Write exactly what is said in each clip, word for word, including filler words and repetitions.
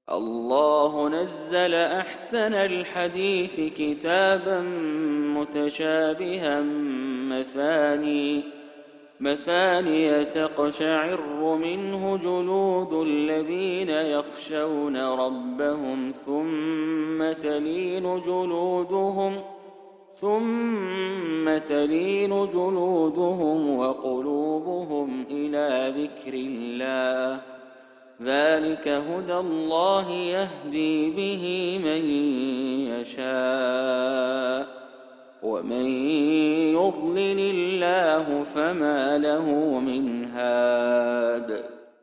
الله نزل أحسن الحديث كتابا متشابها مثاني مثانية تقشعر منه جلود الذين يخشون ربهم ثم تلين جلودهم ثم تلين جلودهم وقلوبهم إلى ذكر الله ذلك هدى الله يهدي به من يشاء ومن يضلل الله فما له من هاد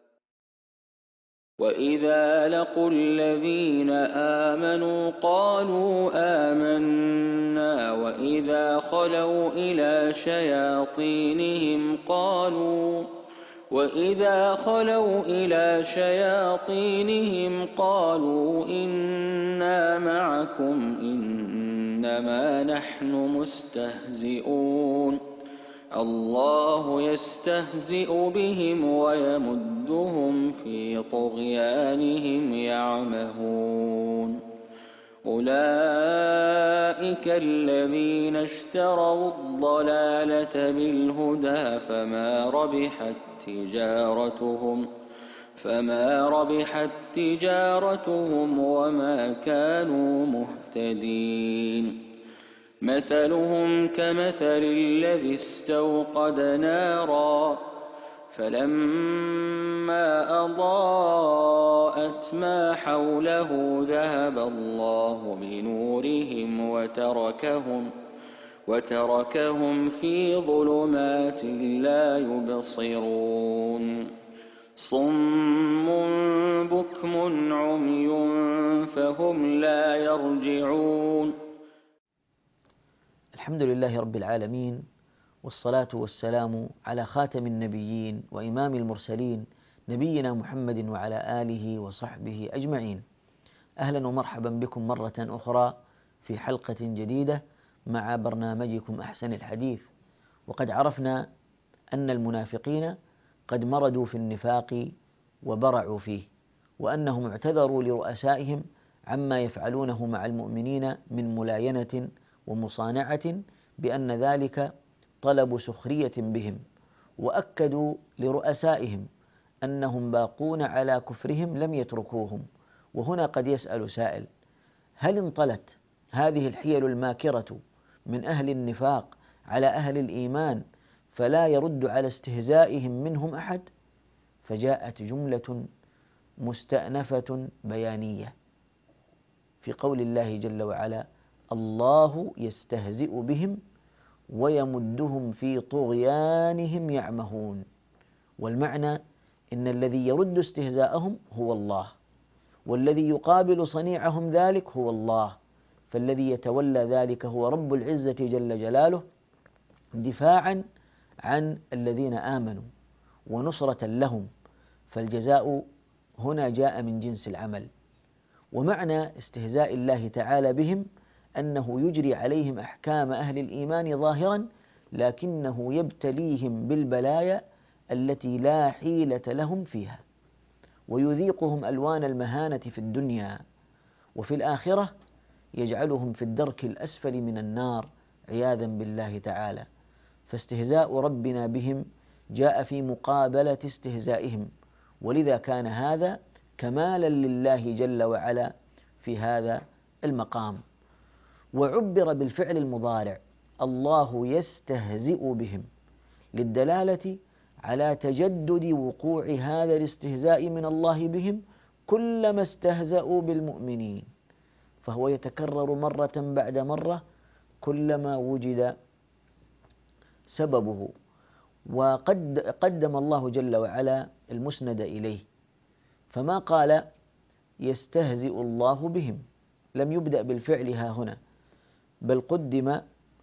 وإذا لقوا الذين آمنوا قالوا آمنا وإذا خلوا إلى شياطينهم قالوا وإذا خلوا إلى شياطينهم قالوا إنا معكم إنما نحن مستهزئون الله يستهزئ بهم ويمدهم في طغيانهم يعمهون أولئك الذين اشتروا الضلالة بالهدى فما ربحت تجارتهم فما ربحت تجارتهم وما كانوا مهتدين مثلهم كمثل الذي استوقد نارا فلما أضاءت ما حوله ذهب الله بنورهم وتركهم وتركهم في ظلمات لا يبصرون صم بكم عمي فهم لا يرجعون. الحمد لله رب العالمين، والصلاة والسلام على خاتم النبيين وإمام المرسلين نبينا محمد وعلى آله وصحبه أجمعين. أهلا ومرحبا بكم مرة أخرى في حلقة جديدة مع برنامجكم أحسن الحديث. وقد عرفنا أن المنافقين قد مردوا في النفاق وبرعوا فيه، وأنهم اعتذروا لرؤسائهم عما يفعلونه مع المؤمنين من ملاينة ومصانعة بأن ذلك طلب سخرية بهم، وأكدوا لرؤسائهم أنهم باقون على كفرهم لم يتركوهم. وهنا قد يسأل سائل: هل انطلت هذه الحيل الماكرة من أهل النفاق على أهل الإيمان فلا يرد على استهزائهم منهم أحد؟ فجاءت جملة مستأنفة بيانية في قول الله جل وعلا: الله يستهزئ بهم ويمدهم في طغيانهم يعمهون. والمعنى إن الذي يرد استهزاءهم هو الله، والذي يقابل صنيعهم ذلك هو الله، فالذي يتولى ذلك هو رب العزة جل جلاله دفاعا عن الذين آمنوا ونصرة لهم، فالجزاء هنا جاء من جنس العمل. ومعنى استهزاء الله تعالى بهم أنه يجري عليهم أحكام أهل الإيمان ظاهرا، لكنه يبتليهم بالبلايا التي لا حيلة لهم فيها، ويذيقهم ألوان المهانة في الدنيا، وفي الآخرة يجعلهم في الدرك الأسفل من النار عياذا بالله تعالى. فاستهزاء ربنا بهم جاء في مقابلة استهزائهم، ولذا كان هذا كمالا لله جل وعلا في هذا المقام. وعبر بالفعل المضارع الله يستهزئ بهم للدلالة على تجدد وقوع هذا الاستهزاء من الله بهم كلما استهزأوا بالمؤمنين، فهو يتكرر مرة بعد مرة كلما وجد سببه. وقد قدم الله جل وعلا المسند إليه، فما قال يستهزئ الله بهم، لم يبدأ بالفعل ها هنا، بل قدم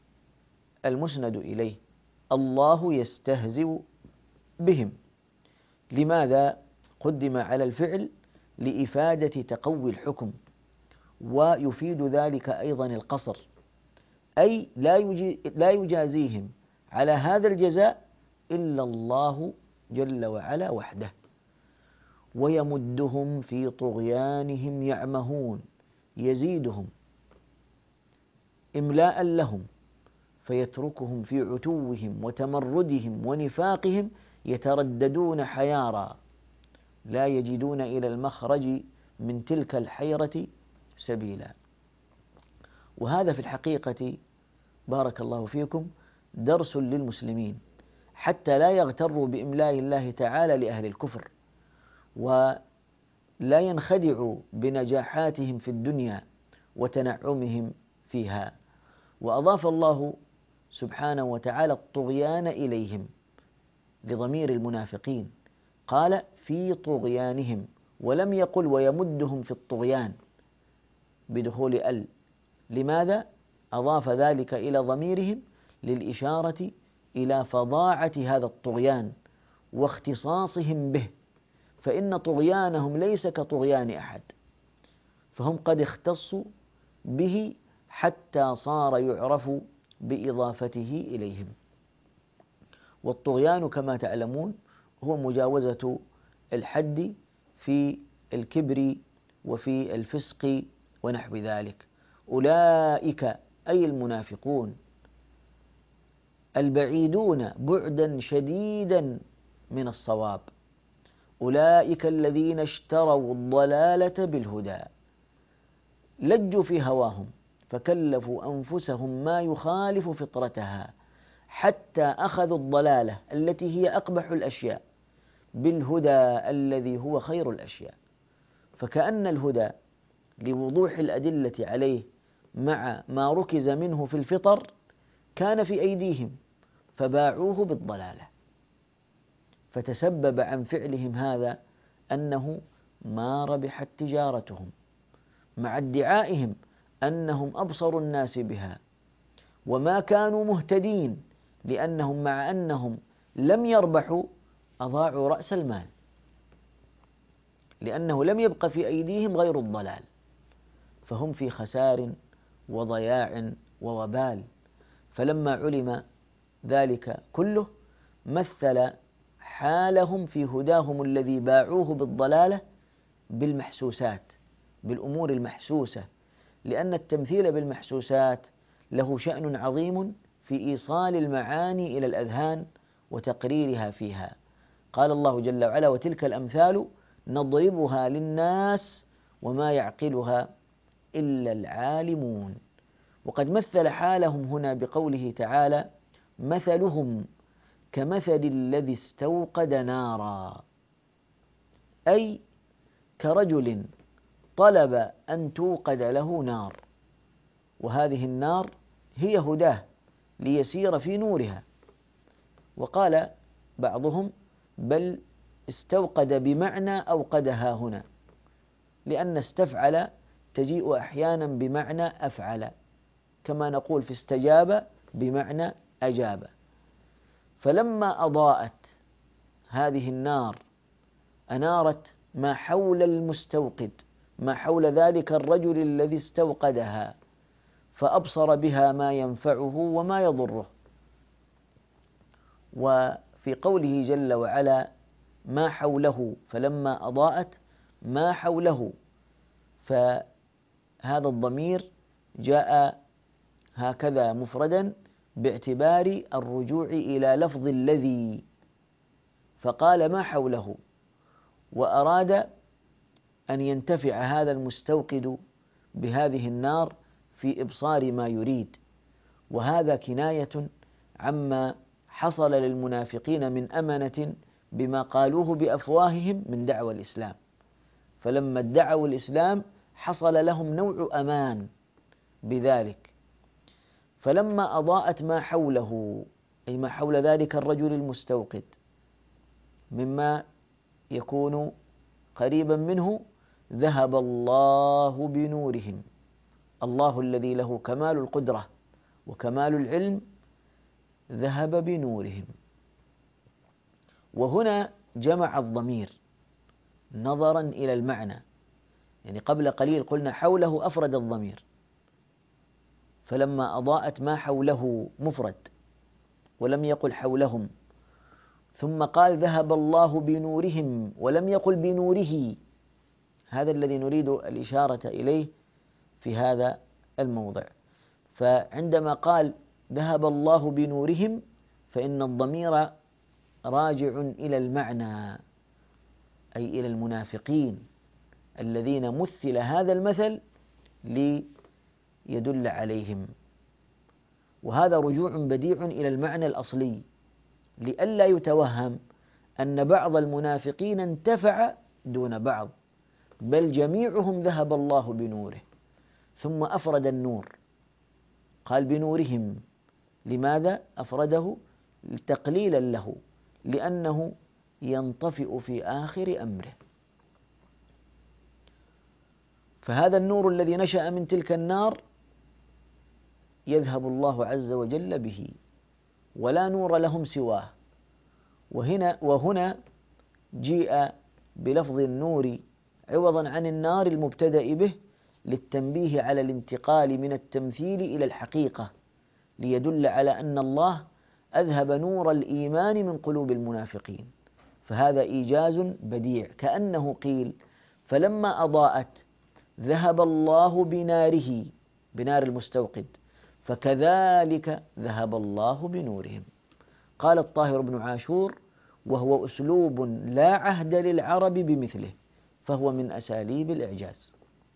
المسند إليه الله يستهزئ بهم. لماذا قدم على الفعل؟ لإفادة تقوي الحكم، ويفيد ذلك أيضا القصر، أي لا يجازيهم على هذا الجزاء إلا الله جل وعلا وحده. ويمدهم في طغيانهم يعمهون، يزيدهم إملاء لهم فيتركهم في عتوهم وتمردهم ونفاقهم يترددون حيارى لا يجدون إلى المخرج من تلك الحيرة سبيلا. وهذا في الحقيقة بارك الله فيكم درس للمسلمين حتى لا يغتروا بإملاء الله تعالى لأهل الكفر، ولا ينخدعوا بنجاحاتهم في الدنيا وتنعمهم فيها. وأضاف الله سبحانه وتعالى الطغيان إليهم لضمير المنافقين، قال في طغيانهم، ولم يقل ويمدهم في الطغيان بدخول ال. لماذا؟ أضاف ذلك إلى ضميرهم للإشارة إلى فظاعة هذا الطغيان واختصاصهم به، فإن طغيانهم ليس كطغيان أحد، فهم قد اختصوا به حتى صار يعرف بإضافته إليهم. والطغيان كما تعلمون هو مجاوزة الحد في الكبر وفي الفسق ونحو ذلك. أولئك أي المنافقون البعيدون بعدا شديدا من الصواب، أولئك الذين اشتروا الضلالة بالهدى، لجوا في هواهم فكلفوا أنفسهم ما يخالف فطرتها حتى أخذوا الضلالة التي هي أقبح الأشياء بالهدى الذي هو خير الأشياء. فكأن الهدى لوضوح الأدلة عليه مع ما ركز منه في الفطر كان في أيديهم فباعوه بالضلالة، فتسبب عن فعلهم هذا أنه ما ربحت تجارتهم مع ادعائهم أنهم أبصر الناس بها، وما كانوا مهتدين لأنهم مع أنهم لم يربحوا أضاعوا رأس المال، لأنه لم يبق في أيديهم غير الضلال، فهم في خسار وضياع ووبال. فلما علم ذلك كله مثل حالهم في هداهم الذي باعوه بالضلالة بالمحسوسات، بالأمور المحسوسة، لأن التمثيل بالمحسوسات له شأن عظيم في إيصال المعاني إلى الأذهان وتقريرها فيها. قال الله جل وعلا: وتلك الأمثال نضربها للناس وما يعقلها إلا العالمون. وقد مثل حالهم هنا بقوله تعالى: مثلهم كمثل الذي استوقد نارا، أي كرجل طلب أن توقد له نار، وهذه النار هي هداه ليسير في نورها. وقال بعضهم: بل استوقد بمعنى أوقدها هنا، لأن استفعل تجيء أحيانا بمعنى أفعل، كما نقول في استجاب بمعنى أجاب. فلما أضاءت هذه النار أنارت ما حول المستوقد، ما حول ذلك الرجل الذي استوقدها، فأبصر بها ما ينفعه وما يضره. وفي قوله جل وعلا: ما حوله، فلما أضاءت ما حوله، فهذا الضمير جاء هكذا مفردا باعتبار الرجوع إلى لفظ الذي، فقال ما حوله، وأراد أن ينتفع هذا المستوقد بهذه النار في إبصار ما يريد. وهذا كناية عما حصل للمنافقين من أمنة بما قالوه بأفواههم من دعوى الإسلام، فلما ادعوا الإسلام حصل لهم نوع أمان بذلك. فلما أضاءت ما حوله، أي ما حول ذلك الرجل المستوقد مما يكون قريبا منه، ذهب الله بنورهم. الله الذي له كمال القدرة وكمال العلم ذهب بنورهم. وهنا جمع الضمير نظرا إلى المعنى، يعني قبل قليل قلنا حوله أفرد الضمير، فلما أضاءت ما حوله مفرد ولم يقل حولهم، ثم قال ذهب الله بنورهم ولم يقل بنوره. هذا الذي نريد الإشارة إليه في هذا الموضع. فعندما قال ذهب الله بنورهم فإن الضمير راجع إلى المعنى، أي إلى المنافقين الذين مثل هذا المثل ليدل عليهم. وهذا رجوع بديع إلى المعنى الأصلي لئلا يتوهم أن بعض المنافقين انتفع دون بعض، بل جميعهم ذهب الله بنوره. ثم أفرد النور، قال بنورهم. لماذا أفرده؟ تقليلا له، لأنه ينطفئ في آخر أمره. فهذا النور الذي نشأ من تلك النار يذهب الله عز وجل به، ولا نور لهم سواه. وهنا وهنا جيء بلفظ النور عوضا عن النار المبتدأ به للتنبيه على الانتقال من التمثيل إلى الحقيقة، ليدل على أن الله أذهب نور الإيمان من قلوب المنافقين. فهذا إيجاز بديع، كأنه قيل فلما أضاءت ذهب الله بناره، بنار المستوقد، فكذلك ذهب الله بنورهم. قال الطاهر بن عاشور: وهو أسلوب لا عهد للعرب بمثله، فهو من أساليب الإعجاز.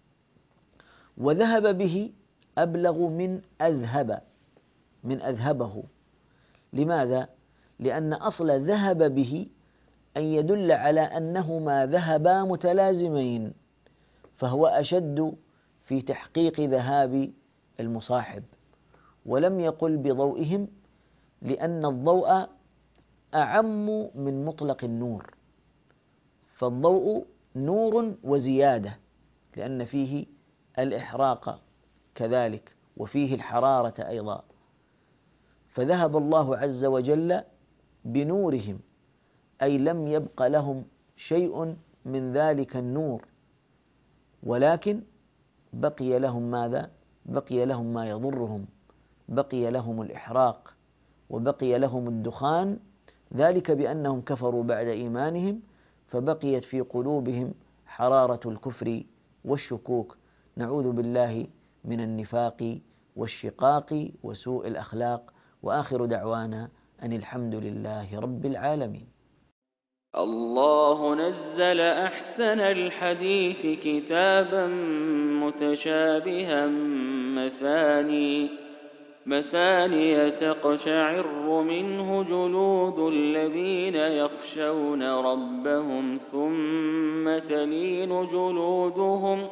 وذهب به أبلغ من أذهب، من أذهبه. لماذا؟ لأن أصل ذهب به أن يدل على أنهما ذهبا متلازمين، فهو أشد في تحقيق ذهاب المصاحب. ولم يقل بضوئهم، لأن الضوء أعم من مطلق النور، فالضوء نور وزيادة، لأن فيه الإحراق كذلك وفيه الحرارة أيضا. فذهب الله عز وجل بنورهم، أي لم يبق لهم شيء من ذلك النور، ولكن بقي لهم ماذا؟ بقي لهم ما يضرهم، بقي لهم الإحراق، وبقي لهم الدخان، ذلك بأنهم كفروا بعد إيمانهم، فبقيت في قلوبهم حرارة الكفر والشكوك. نعوذ بالله من النفاق والشقاق وسوء الأخلاق. وآخر دعوانا أن الحمد لله رب العالمين. الله نزل أحسن الحديث كتابا متشابها مثاني مثاني تقشعر منه جلود الذين يخشون ربهم ثم تلين جلودهم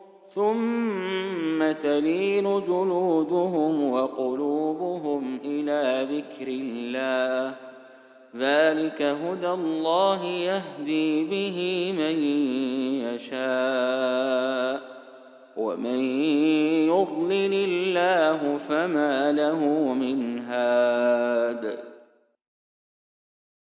ثم تلين جلودهم وقلوبهم إلى ذكر الله. ذلك هدى الله يهدي به من يشاء، ومن يضلل الله فما له من هاد.